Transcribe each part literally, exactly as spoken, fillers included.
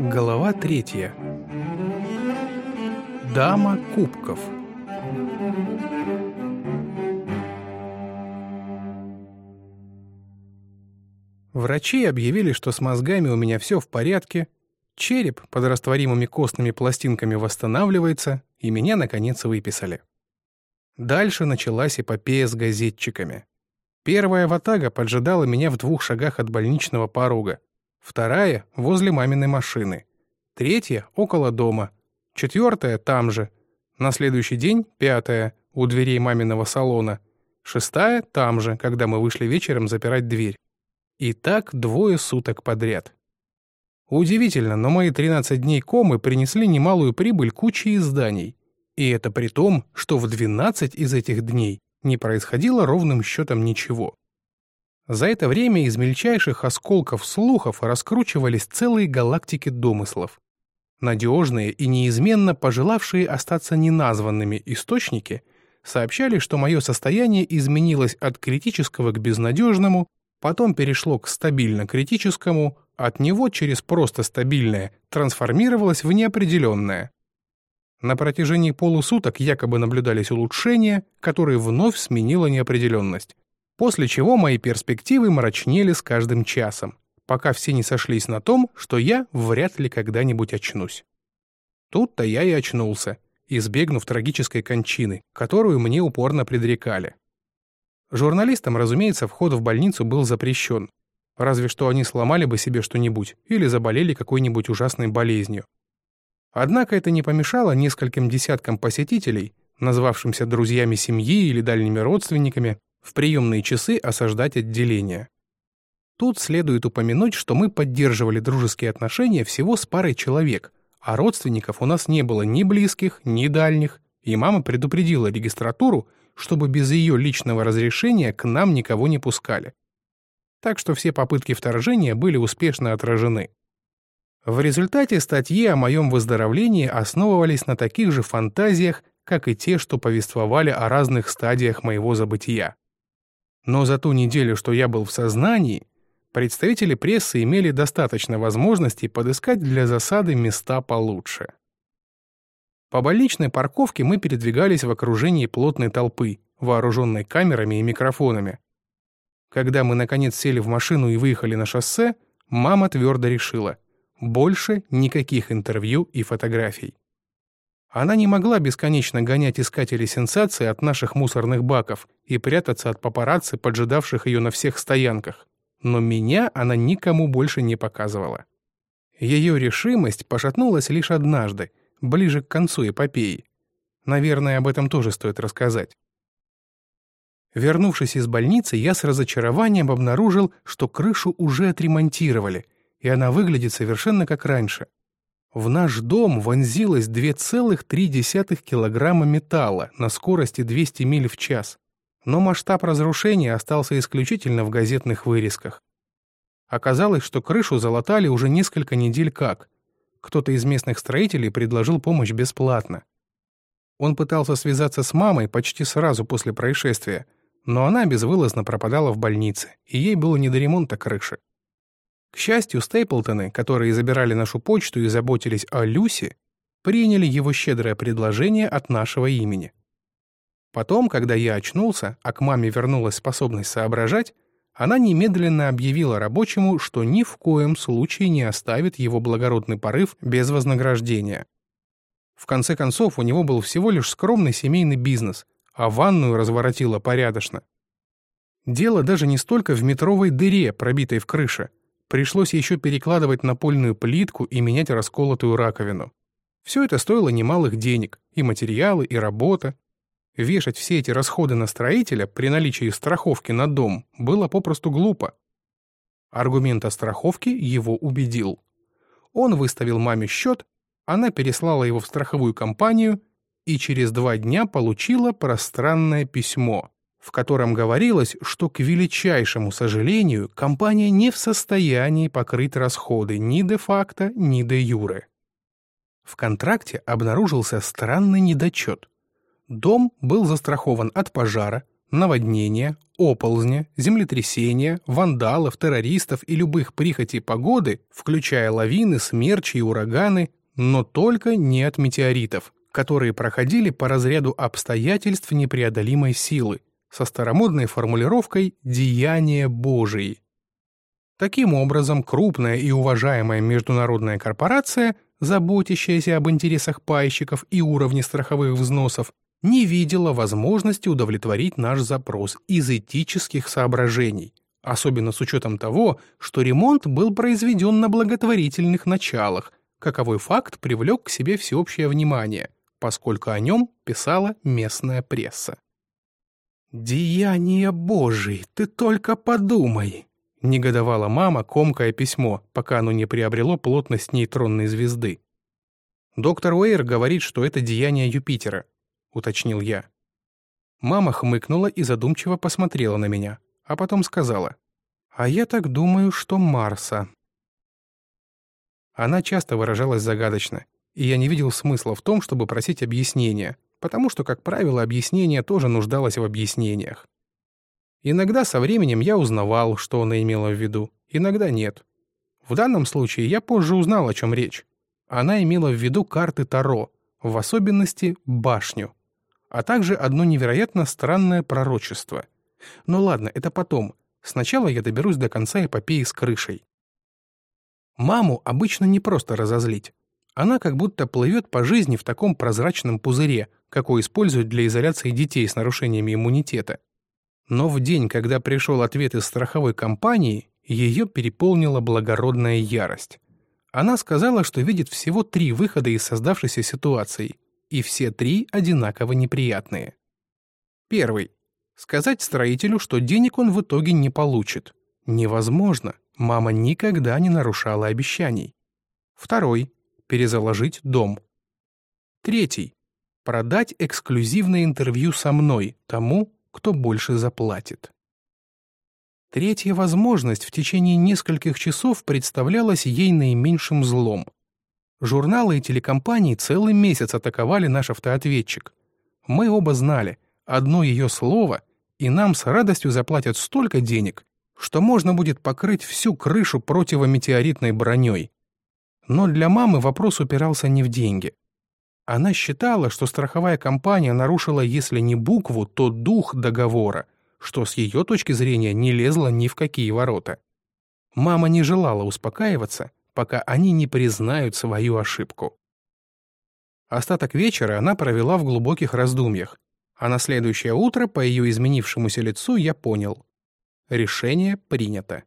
Глава третья. Дама кубков. Врачи объявили, что с мозгами у меня все в порядке, череп под растворимыми костными пластинками восстанавливается, и меня, наконец, выписали. Дальше началась эпопея с газетчиками. Первая ватага поджидала меня в двух шагах от больничного порога, вторая — возле маминой машины, третья — около дома, четвертая — там же, на следующий день — пятая — у дверей маминого салона, шестая — там же, когда мы вышли вечером запирать дверь. И так двое суток подряд. Удивительно, но мои тринадцать дней комы принесли немалую прибыль куче изданий. И это при том, что в двенадцать из этих дней не происходило ровным счетом ничего. За это время из мельчайших осколков слухов раскручивались целые галактики домыслов. Надежные и неизменно пожелавшие остаться неназванными источники сообщали, что мое состояние изменилось от критического к безнадежному, потом перешло к стабильно-критическому, от него через просто стабильное трансформировалось в неопределенное. На протяжении полусуток якобы наблюдались улучшения, которые вновь сменила неопределенность, после чего мои перспективы мрачнели с каждым часом, пока все не сошлись на том, что я вряд ли когда-нибудь очнусь. Тут-то я и очнулся, избегнув трагической кончины, которую мне упорно предрекали. Журналистам, разумеется, вход в больницу был запрещен, разве что они сломали бы себе что-нибудь или заболели какой-нибудь ужасной болезнью. Однако это не помешало нескольким десяткам посетителей, назвавшимся друзьями семьи или дальними родственниками, в приемные часы осаждать отделение. Тут следует упомянуть, что мы поддерживали дружеские отношения всего с парой человек, а родственников у нас не было ни близких, ни дальних, и мама предупредила регистратуру, чтобы без ее личного разрешения к нам никого не пускали. Так что все попытки вторжения были успешно отражены. В результате статьи о моем выздоровлении основывались на таких же фантазиях, как и те, что повествовали о разных стадиях моего забытия. Но за ту неделю, что я был в сознании, представители прессы имели достаточно возможностей подыскать для засады места получше. По больничной парковке мы передвигались в окружении плотной толпы, вооруженной камерами и микрофонами. Когда мы, наконец, сели в машину и выехали на шоссе, мама твердо решила — больше никаких интервью и фотографий. Она не могла бесконечно гонять искателей сенсаций от наших мусорных баков и прятаться от папарацци, поджидавших ее на всех стоянках. Но меня она никому больше не показывала. Ее решимость пошатнулась лишь однажды, ближе к концу эпопеи. Наверное, об этом тоже стоит рассказать. Вернувшись из больницы, я с разочарованием обнаружил, что крышу уже отремонтировали, и она выглядит совершенно как раньше. В наш дом вонзилось два целых три десятых килограмма металла на скорости двести миль в час, но масштаб разрушения остался исключительно в газетных вырезках. Оказалось, что крышу залатали уже несколько недель как. Кто-то из местных строителей предложил помощь бесплатно. Он пытался связаться с мамой почти сразу после происшествия, но она безвылазно пропадала в больнице, и ей было не до ремонта крыши. К счастью, Стейплтоны, которые забирали нашу почту и заботились о Люси, приняли его щедрое предложение от нашего имени. Потом, когда я очнулся, а к маме вернулась способность соображать, она немедленно объявила рабочему, что ни в коем случае не оставит его благородный порыв без вознаграждения. В конце концов, у него был всего лишь скромный семейный бизнес, а ванную разворотила порядочно. Дело даже не столько в метровой дыре, пробитой в крыше. Пришлось еще перекладывать напольную плитку и менять расколотую раковину. Все это стоило немалых денег, и материалы, и работа. Вешать все эти расходы на строителя при наличии страховки на дом было попросту глупо. Аргумент о страховке его убедил. Он выставил маме счет, она переслала его в страховую компанию и через два дня получила пространное письмо, в котором говорилось, что, к величайшему сожалению, компания не в состоянии покрыть расходы ни де-факто, ни де-юре. В контракте обнаружился странный недочет. Дом был застрахован от пожара, наводнения, оползня, землетрясения, вандалов, террористов и любых прихотей погоды, включая лавины, смерчи и ураганы, но только не от метеоритов, которые проходили по разряду обстоятельств непреодолимой силы, со старомодной формулировкой «деяния Божии». Таким образом, крупная и уважаемая международная корпорация, заботящаяся об интересах пайщиков и уровне страховых взносов, не видела возможности удовлетворить наш запрос из этических соображений, особенно с учетом того, что ремонт был произведен на благотворительных началах, каковой факт привлек к себе всеобщее внимание, поскольку о нем писала местная пресса. «Деяния Божии, ты только подумай!» — негодовала мама, комкая письмо, пока оно не приобрело плотность нейтронной звезды. «Доктор Уэйр говорит, что это деяние Юпитера», — уточнил я. Мама хмыкнула и задумчиво посмотрела на меня, а потом сказала: «А я так думаю, что Марса». Она часто выражалась загадочно, и я не видел смысла в том, чтобы просить объяснения, потому что, как правило, объяснение тоже нуждалось в объяснениях. Иногда со временем я узнавал, что она имела в виду, иногда нет. В данном случае я позже узнал, о чем речь. Она имела в виду карты Таро, в особенности башню, а также одно невероятно странное пророчество. Но ладно, это потом. Сначала я доберусь до конца эпопеи с крышей. Маму обычно не просто разозлить. Она как будто плывет по жизни в таком прозрачном пузыре, какой используют для изоляции детей с нарушениями иммунитета. Но в день, когда пришел ответ из страховой компании, ее переполнила благородная ярость. Она сказала, что видит всего три выхода из создавшейся ситуации, и все три одинаково неприятные. Первый. Сказать строителю, что денег он в итоге не получит. Невозможно, мама никогда не нарушала обещаний. Второй. Перезаложить дом. Третий. Продать эксклюзивное интервью со мной тому, кто больше заплатит. Третья возможность в течение нескольких часов представлялась ей наименьшим злом. Журналы и телекомпании целый месяц атаковали наш автоответчик. Мы оба знали, одно ее слово, и нам с радостью заплатят столько денег, что можно будет покрыть всю крышу противометеоритной броней. Но для мамы вопрос упирался не в деньги. Она считала, что страховая компания нарушила, если не букву, то дух договора, что с ее точки зрения не лезло ни в какие ворота. Мама не желала успокаиваться, пока они не признают свою ошибку. Остаток вечера она провела в глубоких раздумьях, а на следующее утро по ее изменившемуся лицу я понял. Решение принято.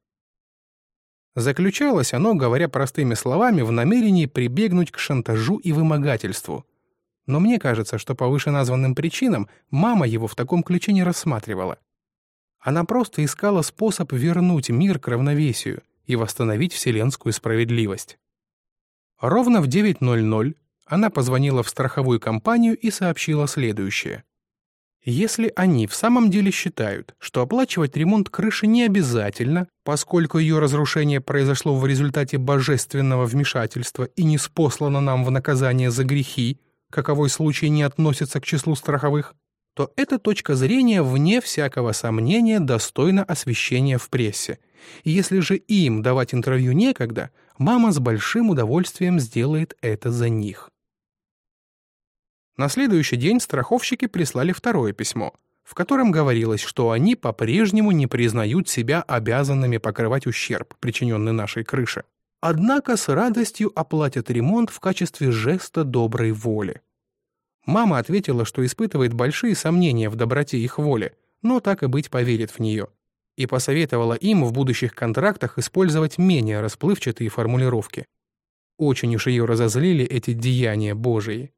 Заключалось оно, говоря простыми словами, в намерении прибегнуть к шантажу и вымогательству. Но мне кажется, что по вышеназванным причинам мама его в таком ключе не рассматривала. Она просто искала способ вернуть мир к равновесию и восстановить вселенскую справедливость. Ровно в девять ноль ноль она позвонила в страховую компанию и сообщила следующее. Если они в самом деле считают, что оплачивать ремонт крыши не обязательно, поскольку ее разрушение произошло в результате божественного вмешательства и не ниспослано нам в наказание за грехи, каковой случай не относится к числу страховых, то эта точка зрения, вне всякого сомнения, достойна освещения в прессе. И если же им давать интервью некогда, мама с большим удовольствием сделает это за них. На следующий день страховщики прислали второе письмо, в котором говорилось, что они по-прежнему не признают себя обязанными покрывать ущерб, причиненный нашей крыше. Однако с радостью оплатят ремонт в качестве жеста доброй воли. Мама ответила, что испытывает большие сомнения в доброте их воли, но так и быть поверит в нее, и посоветовала им в будущих контрактах использовать менее расплывчатые формулировки. Очень уж ее разозлили эти деяния Божии.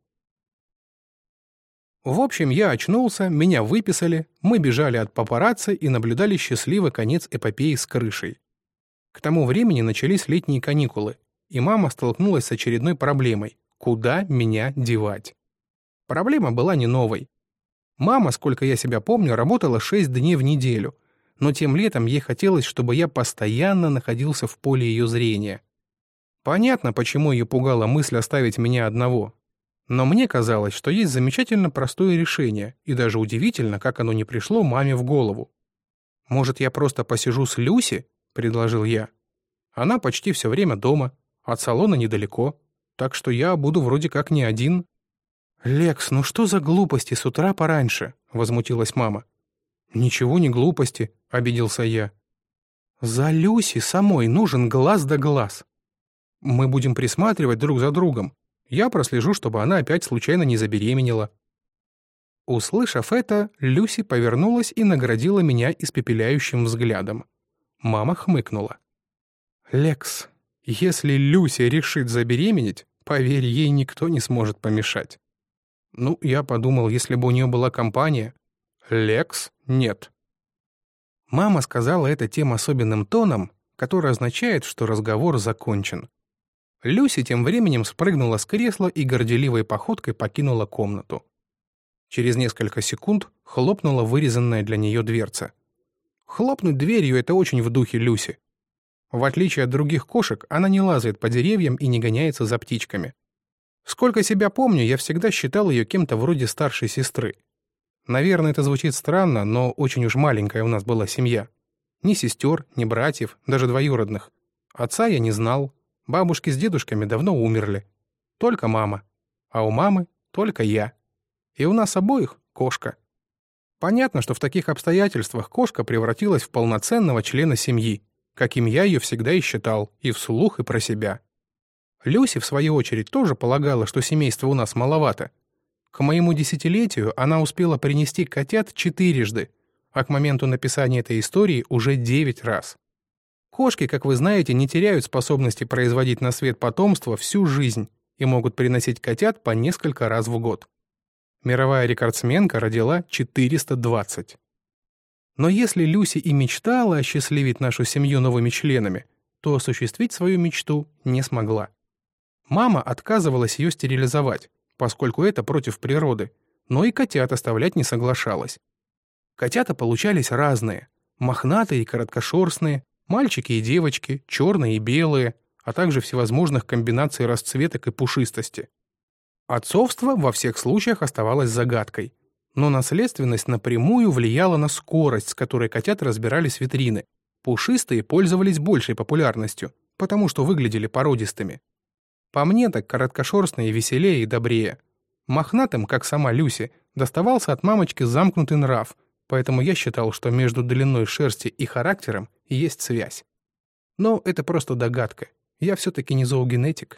В общем, я очнулся, меня выписали, мы бежали от папарацци и наблюдали счастливый конец эпопеи с крышей. К тому времени начались летние каникулы, и мама столкнулась с очередной проблемой – куда меня девать? Проблема была не новой. Мама, сколько я себя помню, работала шесть дней в неделю, но тем летом ей хотелось, чтобы я постоянно находился в поле ее зрения. Понятно, почему ее пугала мысль оставить меня одного. Но мне казалось, что есть замечательно простое решение, и даже удивительно, как оно не пришло маме в голову. «Может, я просто посижу с Люси?» — предложил я. «Она почти все время дома, от салона недалеко, так что я буду вроде как не один». «Лекс, ну что за глупости с утра пораньше?» — возмутилась мама. «Ничего не глупости», — обиделся я. «За Люси самой нужен глаз да глаз. Мы будем присматривать друг за другом. Я прослежу, чтобы она опять случайно не забеременела». Услышав это, Люси повернулась и наградила меня испепеляющим взглядом. Мама хмыкнула. «Лекс, если Люси решит забеременеть, поверь, ей никто не сможет помешать». Ну, я подумал, если бы у нее была компания. «Лекс, нет». Мама сказала это тем особенным тоном, который означает, что разговор закончен. Люси тем временем спрыгнула с кресла и горделивой походкой покинула комнату. Через несколько секунд хлопнула вырезанная для нее дверца. Хлопнуть дверью — это очень в духе Люси. В отличие от других кошек, она не лазает по деревьям и не гоняется за птичками. Сколько себя помню, я всегда считал ее кем-то вроде старшей сестры. Наверное, это звучит странно, но очень уж маленькая у нас была семья. Ни сестер, ни братьев, даже двоюродных. Отца я не знал. Бабушки с дедушками давно умерли. Только мама. А у мамы только я. И у нас обоих кошка. Понятно, что в таких обстоятельствах кошка превратилась в полноценного члена семьи, каким я ее всегда и считал, и вслух, и про себя. Люси, в свою очередь, тоже полагала, что семейства у нас маловато. К моему десятилетию она успела принести котят четырежды, а к моменту написания этой истории уже девять раз. Кошки, как вы знаете, не теряют способности производить на свет потомство всю жизнь и могут приносить котят по несколько раз в год. Мировая рекордсменка родила четыреста двадцать. Но если Люси и мечтала осчастливить нашу семью новыми членами, то осуществить свою мечту не смогла. Мама отказывалась ее стерилизовать, поскольку это против природы, но и котят оставлять не соглашалась. Котята получались разные – мохнатые и короткошерстные, мальчики и девочки, черные и белые, а также всевозможных комбинаций расцветок и пушистости. Отцовство во всех случаях оставалось загадкой, но наследственность напрямую влияла на скорость, с которой котят разбирали с витрины. Пушистые пользовались большей популярностью, потому что выглядели породистыми. По мне так короткошерстные веселее и добрее. Мохнатым, как сама Люси, доставался от мамочки замкнутый нрав, поэтому я считал, что между длиной шерсти и характером есть связь. Но это просто догадка. Я все-таки не зоогенетик.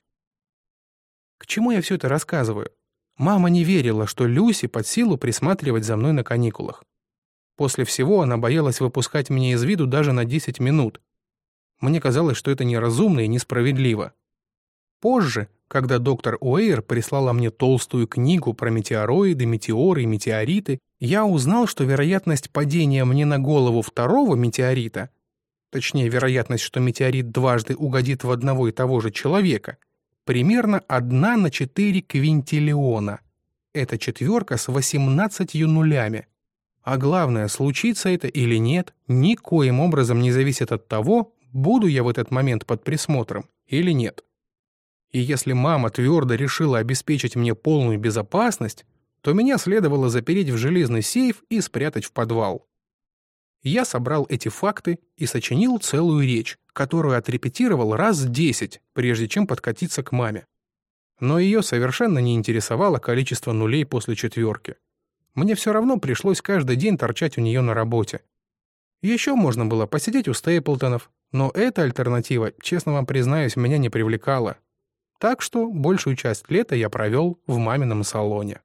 К чему я все это рассказываю? Мама не верила, что Люси под силу присматривать за мной на каникулах. После всего она боялась выпускать меня из виду даже на десять минут. Мне казалось, что это неразумно и несправедливо. Позже, когда доктор Уэйр прислала мне толстую книгу про метеороиды, метеоры и метеориты, я узнал, что вероятность падения мне на голову второго метеорита, точнее, вероятность, что метеорит дважды угодит в одного и того же человека, примерно одна на четыре квинтиллиона. Это четверка с восемнадцатью нулями. А главное, случится это или нет, никоим образом не зависит от того, буду я в этот момент под присмотром или нет. И если мама твердо решила обеспечить мне полную безопасность, то меня следовало запереть в железный сейф и спрятать в подвал. Я собрал эти факты и сочинил целую речь, которую отрепетировал раз десять, прежде чем подкатиться к маме. Но ее совершенно не интересовало количество нулей после четверки. Мне все равно пришлось каждый день торчать у нее на работе. Еще можно было посидеть у Стейплтонов, но эта альтернатива, честно вам признаюсь, меня не привлекала. Так что большую часть лета я провел в мамином салоне.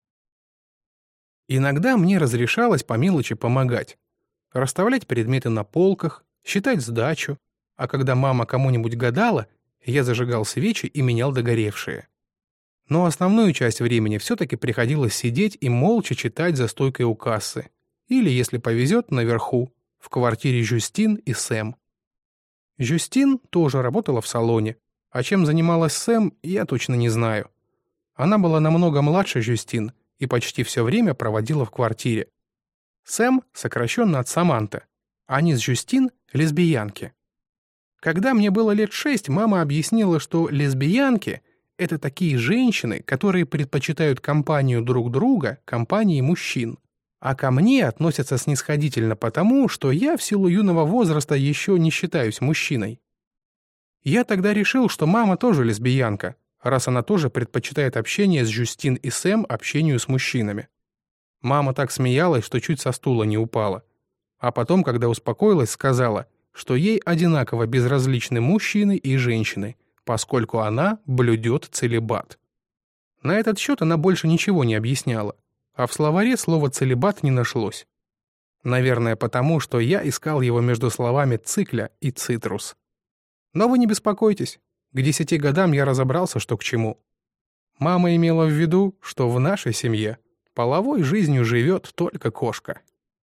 Иногда мне разрешалось по мелочи помогать. Расставлять предметы на полках, считать сдачу, а когда мама кому-нибудь гадала, я зажигал свечи и менял догоревшие. Но основную часть времени все-таки приходилось сидеть и молча читать за стойкой у кассы. Или, если повезет, наверху, в квартире Жюстин и Сэм. Жюстин тоже работала в салоне, а чем занималась Сэм, я точно не знаю. Она была намного младше Жюстин и почти все время проводила в квартире. Сэм сокращенно от Саманта. Они с Жюстин — лесбиянки. Когда мне было лет шесть, мама объяснила, что лесбиянки — Это такие женщины, которые предпочитают компанию друг друга компании мужчин. А ко мне относятся снисходительно потому, что я в силу юного возраста еще не считаюсь мужчиной. Я тогда решил, что мама тоже лесбиянка, раз она тоже предпочитает общение с Жюстин и Сэм общению с мужчинами. Мама так смеялась, что чуть со стула не упала. А потом, когда успокоилась, сказала, что ей одинаково безразличны мужчины и женщины, поскольку она блюдет целибат. На этот счет она больше ничего не объясняла, а в словаре слово «целибат» не нашлось. Наверное, потому, что я искал его между словами «цикля» и «цитрус». Но вы не беспокойтесь, к десяти годам я разобрался, что к чему. Мама имела в виду, что в нашей семье половой жизнью живет только кошка.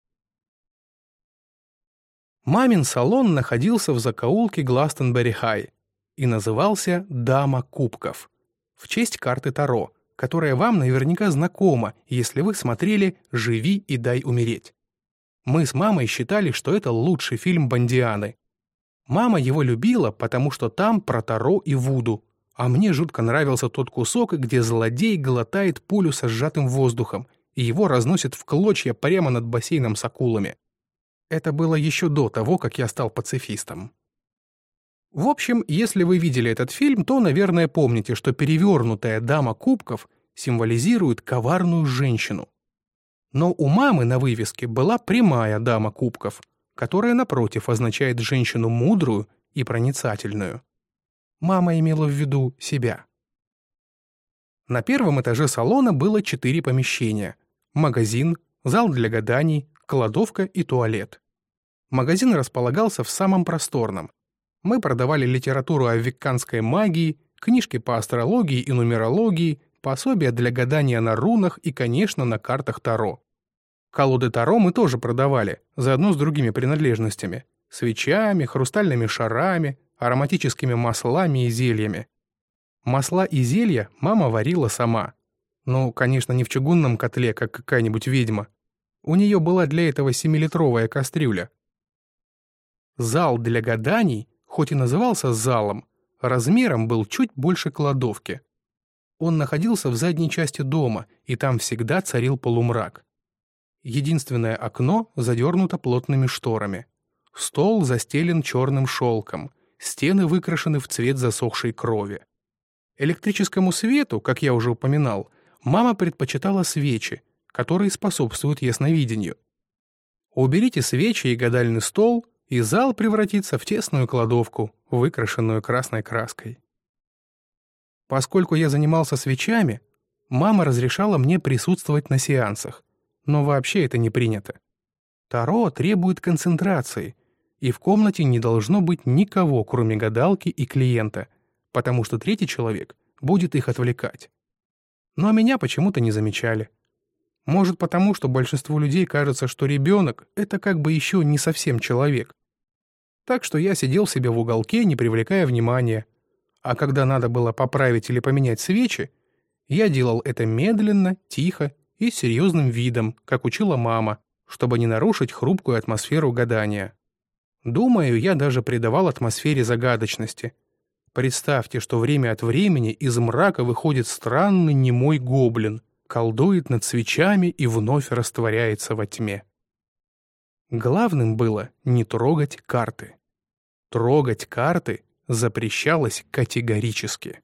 Мамин салон находился в закоулке Гластонберри-Хай и назывался «Дама кубков» в честь карты Таро, которая вам наверняка знакома, если вы смотрели «Живи и дай умереть». Мы с мамой считали, что это лучший фильм Бондианы. Мама его любила, потому что там про Таро и Вуду, а мне жутко нравился тот кусок, где злодей глотает пулю со сжатым воздухом, и его разносит в клочья прямо над бассейном с акулами. Это было еще до того, как я стал пацифистом. В общем, если вы видели этот фильм, то, наверное, помните, что перевернутая дама кубков символизирует коварную женщину. Но у мамы на вывеске была прямая дама кубков, которая, напротив, означает женщину мудрую и проницательную. Мама имела в виду себя. На первом этаже салона было четыре помещения: магазин, зал для гаданий, кладовка и туалет. Магазин располагался в самом просторном. Мы продавали литературу о векканской магии, книжки по астрологии и нумерологии, пособия для гадания на рунах и, конечно, на картах Таро. Колоды Таро мы тоже продавали, заодно с другими принадлежностями: свечами, хрустальными шарами, ароматическими маслами и зельями. Масла и зелья мама варила сама. Ну, конечно, не в чугунном котле, как какая-нибудь ведьма. У нее была для этого семилитровая кастрюля. Зал для гаданий, хоть и назывался залом, размером был чуть больше кладовки. Он находился в задней части дома, и там всегда царил полумрак. Единственное окно задернуто плотными шторами. Стол застелен черным шелком, стены выкрашены в цвет засохшей крови. Электрическому свету, как я уже упоминал, мама предпочитала свечи, которые способствуют ясновидению. Уберите свечи и гадальный стол, и зал превратится в тесную кладовку, выкрашенную красной краской. Поскольку я занимался свечами, мама разрешала мне присутствовать на сеансах, но вообще это не принято. Таро требует концентрации, и в комнате не должно быть никого, кроме гадалки и клиента, потому что третий человек будет их отвлекать. Но меня почему-то не замечали. Может, потому что большинству людей кажется, что ребенок — это как бы еще не совсем человек. Так что я сидел себе в уголке, не привлекая внимания. А когда надо было поправить или поменять свечи, я делал это медленно, тихо и с серьезным видом, как учила мама, чтобы не нарушить хрупкую атмосферу гадания. Думаю, я даже придавал атмосфере загадочности. Представьте, что время от времени из мрака выходит странный немой гоблин, колдует над свечами и вновь растворяется во тьме. Главным было не трогать карты. Трогать карты запрещалось категорически.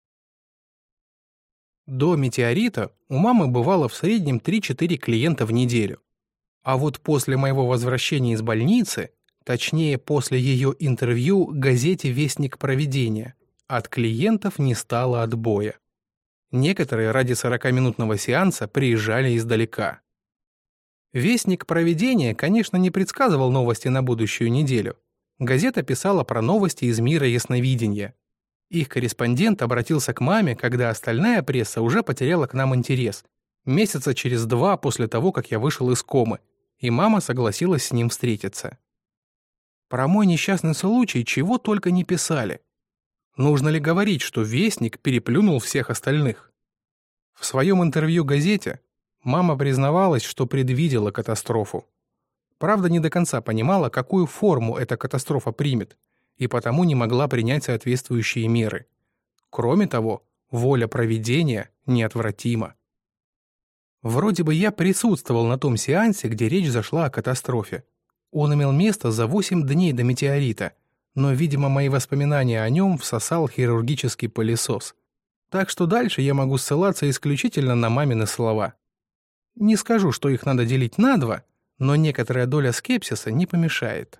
До метеорита у мамы бывало в среднем три-четыре клиента в неделю. А вот после моего возвращения из больницы, точнее после ее интервью газете «Вестник провидения», от клиентов не стало отбоя. Некоторые ради сорокаминутного сеанса приезжали издалека. «Вестник провидения», конечно, не предсказывал новости на будущую неделю. Газета писала про новости из мира ясновидения. Их корреспондент обратился к маме, когда остальная пресса уже потеряла к нам интерес, месяца через два после того, как я вышел из комы, и мама согласилась с ним встретиться. Про мой несчастный случай чего только не писали. Нужно ли говорить, что Вестник переплюнул всех остальных? В своем интервью газете мама признавалась, что предвидела катастрофу. Правда, не до конца понимала, какую форму эта катастрофа примет, и потому не могла принять соответствующие меры. Кроме того, Воля провидения неотвратима. Вроде бы я присутствовал на том сеансе, где речь зашла о катастрофе. Он имел место за восемь дней до метеорита, но, видимо, мои воспоминания о нем всосал хирургический пылесос. Так что дальше я могу ссылаться исключительно на мамины слова. Не скажу, что их надо делить на два, но некоторая доля скепсиса не помешает.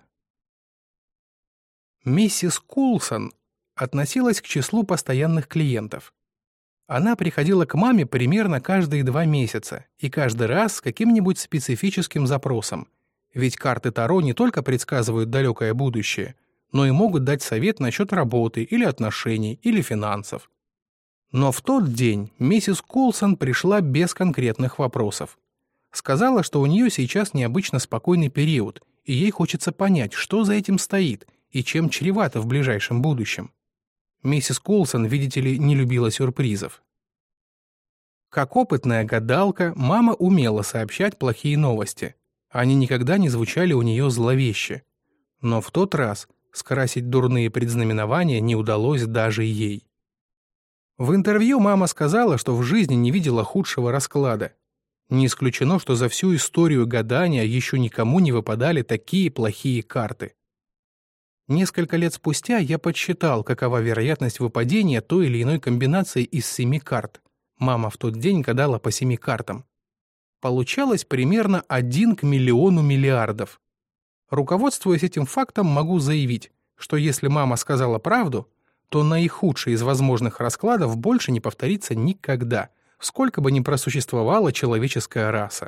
Миссис Кулсон относилась к числу постоянных клиентов. Она приходила к маме примерно каждые два месяца и каждый раз с каким-нибудь специфическим запросом, ведь карты Таро не только предсказывают далекое будущее, но и могут дать совет насчет работы или отношений или финансов. Но в тот день миссис Кулсон пришла без конкретных вопросов. Сказала, что у нее сейчас необычно спокойный период, и ей хочется понять, что за этим стоит и чем чревато в ближайшем будущем. Миссис Кулсон, видите ли, не любила сюрпризов. Как опытная гадалка, мама умела сообщать плохие новости. Они никогда не звучали у нее зловеще. Но в тот раз скрасить дурные предзнаменования не удалось даже ей. В интервью мама сказала, что в жизни не видела худшего расклада. Не исключено, что за всю историю гадания еще никому не выпадали такие плохие карты. Несколько лет спустя я подсчитал, какова вероятность выпадения той или иной комбинации из семи карт. Мама в тот день гадала по семи картам. Получалось примерно один к миллиону миллиардов. Руководствуясь этим фактом, могу заявить, что если мама сказала правду, то наихудший из возможных раскладов больше не повторится никогда, сколько бы ни просуществовала человеческая раса.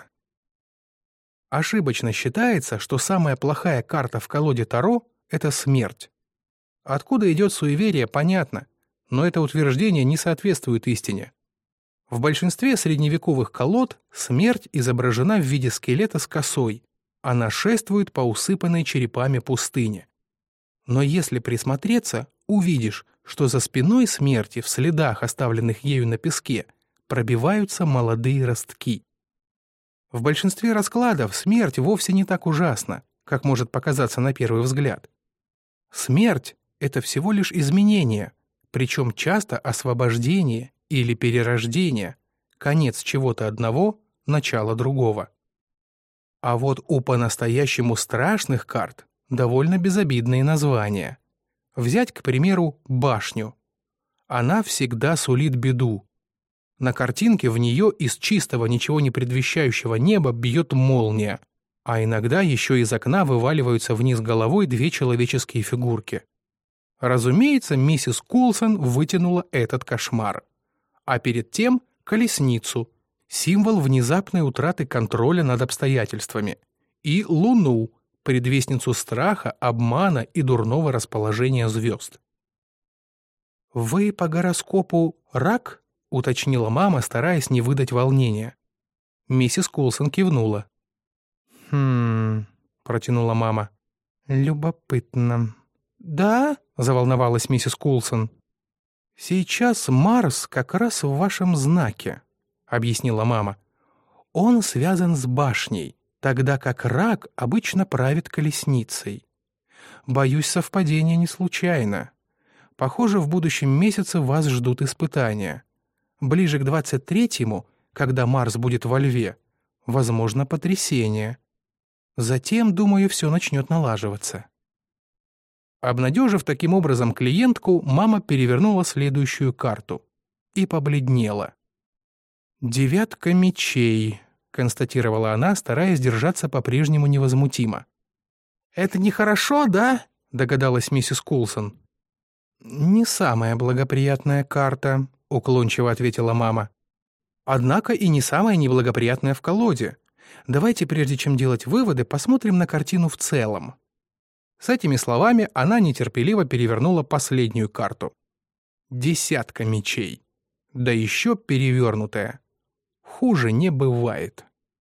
Ошибочно считается, что самая плохая карта в колоде Таро — это смерть. Откуда идет суеверие, понятно, но это утверждение не соответствует истине. В большинстве средневековых колод смерть изображена в виде скелета с косой, она шествует по усыпанной черепами пустыне. Но если присмотреться, увидишь, что за спиной смерти в следах, оставленных ею на песке, пробиваются молодые ростки. В большинстве раскладов смерть вовсе не так ужасна, как может показаться на первый взгляд. Смерть — это всего лишь изменение, причем часто освобождение или перерождение, конец чего-то одного, начало другого. А вот у по-настоящему страшных карт довольно безобидные названия. Взять, к примеру, башню. Она всегда сулит беду. На картинке в нее из чистого, ничего не предвещающего неба бьет молния, а иногда еще из окна вываливаются вниз головой две человеческие фигурки. Разумеется, миссис Кулсон вытянула этот кошмар. А перед тем — колесницу, символ внезапной утраты контроля над обстоятельствами, и луну, предвестницу страха, обмана и дурного расположения звезд. «Вы по гороскопу рак?» — уточнила мама, стараясь не выдать волнения. Миссис Кулсон кивнула. «Хм...» — протянула мама. «Любопытно». «Да?» — заволновалась миссис Кулсон. «Сейчас Марс как раз в вашем знаке», — объяснила мама. «Он связан с башней, тогда как рак обычно правит колесницей. Боюсь, совпадение не случайно. Похоже, в будущем месяце вас ждут испытания. Ближе к двадцать третьему, когда Марс будет во Льве, возможно потрясение. Затем, думаю, все начнет налаживаться». Обнадежив таким образом клиентку, мама перевернула следующую карту и побледнела. «Девятка мечей», — констатировала она, стараясь держаться по-прежнему невозмутимо. «Это нехорошо, да?» — догадалась миссис Кулсон. «Не самая благоприятная карта», — уклончиво ответила мама. «Однако и не самая неблагоприятная в колоде. Давайте, прежде чем делать выводы, посмотрим на картину в целом». С этими словами она нетерпеливо перевернула последнюю карту. Десятка мечей. Да еще перевернутая. Хуже не бывает.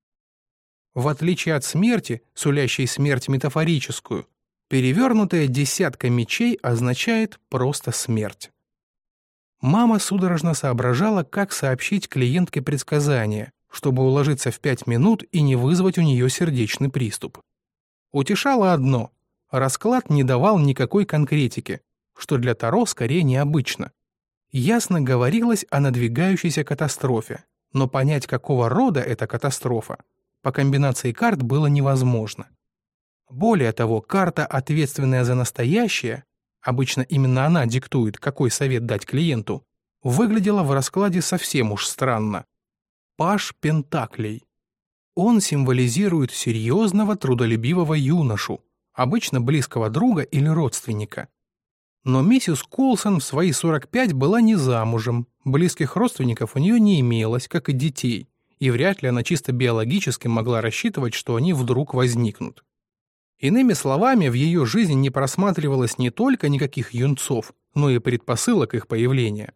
В отличие от смерти, сулящей смерть метафорическую, перевернутая десятка мечей означает просто смерть. Мама судорожно соображала, как сообщить клиентке предсказание, чтобы уложиться в пять минут и не вызвать у нее сердечный приступ. Утешало одно — расклад не давал никакой конкретики, что для Таро скорее необычно. ясно говорилось о надвигающейся катастрофе, но понять, какого рода эта катастрофа, по комбинации карт было невозможно. Более того, карта, ответственная за настоящее, обычно именно она диктует, какой совет дать клиенту, выглядела в раскладе совсем уж странно. Паж Пентаклей. Он символизирует серьезного, трудолюбивого юношу, обычно близкого друга или родственника. Но миссис Коулсон в свои сорок пять была не замужем, близких родственников у нее не имелось, как и детей, и вряд ли она чисто биологически могла рассчитывать, что они вдруг возникнут. Иными словами, в ее жизни не просматривалось не только никаких юнцов, но и предпосылок их появления.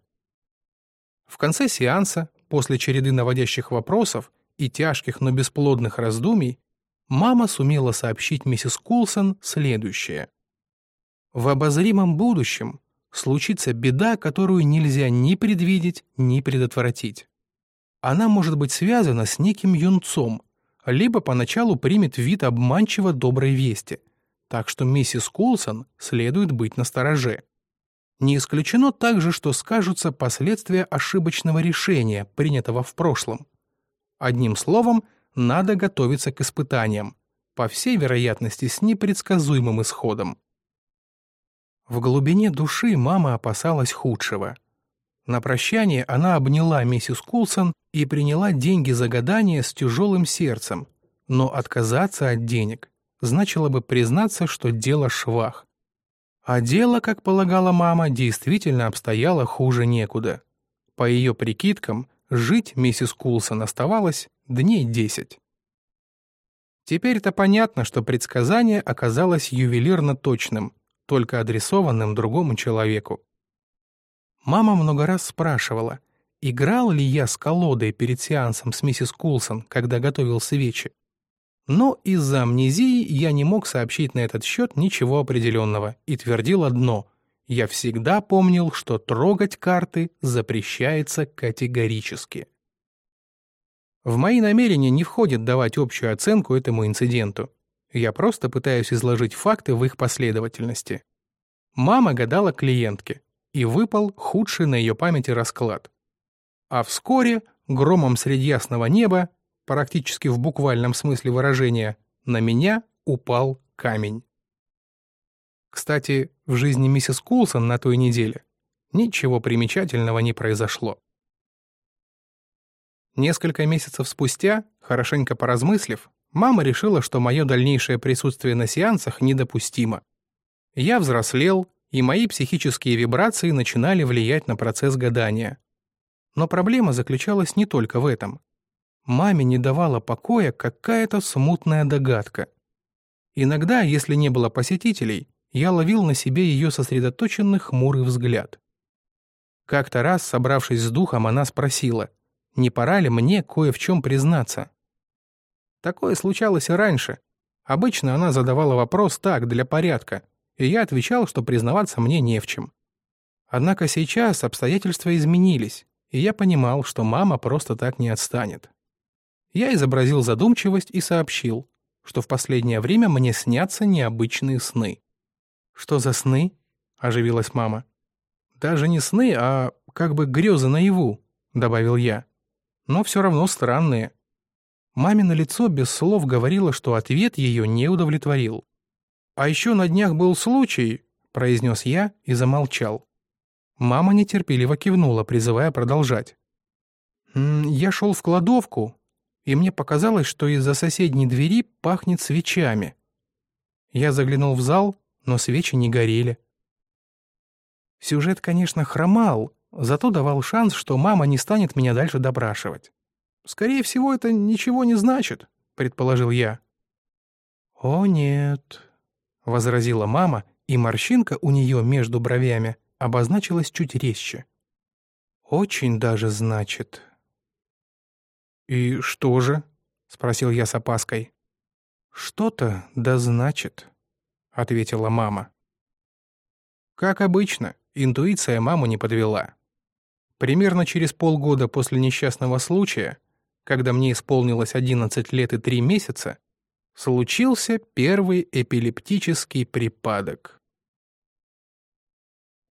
В конце сеанса, после череды наводящих вопросов и тяжких, но бесплодных раздумий, мама сумела сообщить миссис Коулсон следующее. В обозримом будущем случится беда, которую нельзя ни предвидеть, ни предотвратить. Она может быть связана с неким юнцом, либо поначалу примет вид обманчиво доброй вести, так что миссис Коулсон следует быть настороже. Не исключено также, что скажутся последствия ошибочного решения, принятого в прошлом. Одним словом, надо готовиться к испытаниям, по всей вероятности с непредсказуемым исходом. В глубине души мама опасалась худшего. На прощание она обняла миссис Коулсон и приняла деньги за гадание с тяжелым сердцем, но отказаться от денег значило бы признаться, что дело швах. А дело, как полагала мама, действительно обстояло хуже некуда. По ее прикидкам, жить миссис Коулсон оставалось дней десять. Теперь-то понятно, что предсказание оказалось ювелирно точным, только адресованным другому человеку. Мама много раз спрашивала, играл ли я с колодой перед сеансом с миссис Коулсон, когда готовил свечи. Но из-за амнезии я не мог сообщить на этот счет ничего определенного и твердил одно: я всегда помнил, что трогать карты запрещается категорически. В мои намерения не входит давать общую оценку этому инциденту. Я просто пытаюсь изложить факты в их последовательности. Мама гадала клиентке, и выпал худший на ее памяти расклад. А вскоре, громом среди ясного неба, практически в буквальном смысле выражения, на меня упал камень. Кстати, в жизни миссис Коулсон на той неделе ничего примечательного не произошло. Несколько месяцев спустя, хорошенько поразмыслив, мама решила, что мое дальнейшее присутствие на сеансах недопустимо. Я взрослел, и мои психические вибрации начинали влиять на процесс гадания. Но проблема заключалась не только в этом. Маме не давала покоя какая-то смутная догадка. Иногда, если не было посетителей, я ловил на себе ее сосредоточенный хмурый взгляд. Как-то раз, собравшись с духом, она спросила, не пора ли мне кое в чем признаться. Такое случалось и раньше. Обычно она задавала вопрос так, для порядка, и я отвечал, что признаваться мне не в чем. Однако сейчас обстоятельства изменились, и я понимал, что мама просто так не отстанет. Я изобразил задумчивость и сообщил, что в последнее время мне снятся необычные сны. «Что за сны?» — оживилась мама. «Даже не сны, а как бы грезы наяву», — добавил я. «Но все равно странные». Мамино лицо без слов говорило, что ответ ее не удовлетворил. «А еще на днях был случай», — произнес я и замолчал. Мама нетерпеливо кивнула, призывая продолжать. «Я шел в кладовку, и мне показалось, что из-за соседней двери пахнет свечами. Я заглянул в зал, но свечи не горели». Сюжет, конечно, хромал, зато давал шанс, что мама не станет меня дальше допрашивать. «Скорее всего, это ничего не значит», — предположил я. «О, нет», — возразила мама, и морщинка у нее между бровями обозначилась чуть резче. «Очень даже значит». «И что же?» — спросил я с опаской. «Что-то да значит», — ответила мама. Как обычно, интуиция маму не подвела. Примерно через полгода после несчастного случая, когда мне исполнилось одиннадцать лет и три месяца, случился первый эпилептический припадок.